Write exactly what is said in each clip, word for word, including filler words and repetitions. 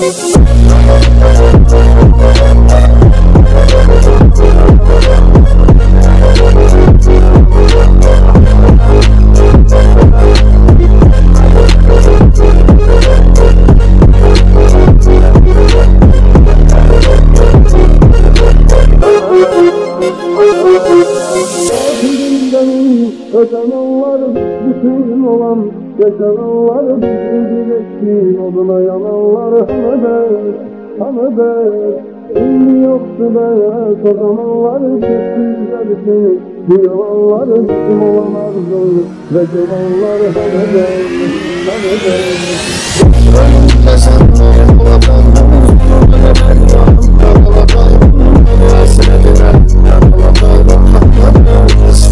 Yaşananlar bütün olan, yaşananlar bizim güneşli oduna yananlar hanıdır, hanıdır. Şimdi yoktu be, o zamanlar çok güzelsin. Bu yalanlar bizim olan arzu ve yalanlar hanıdır, hanıdır. Önümde senlerin vatanımız, önümde ben yanımda vatanım. Hasretine yanıladım, hanıdır.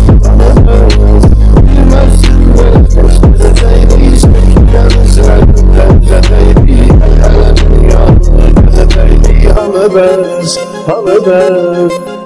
Halı bez, halı bez.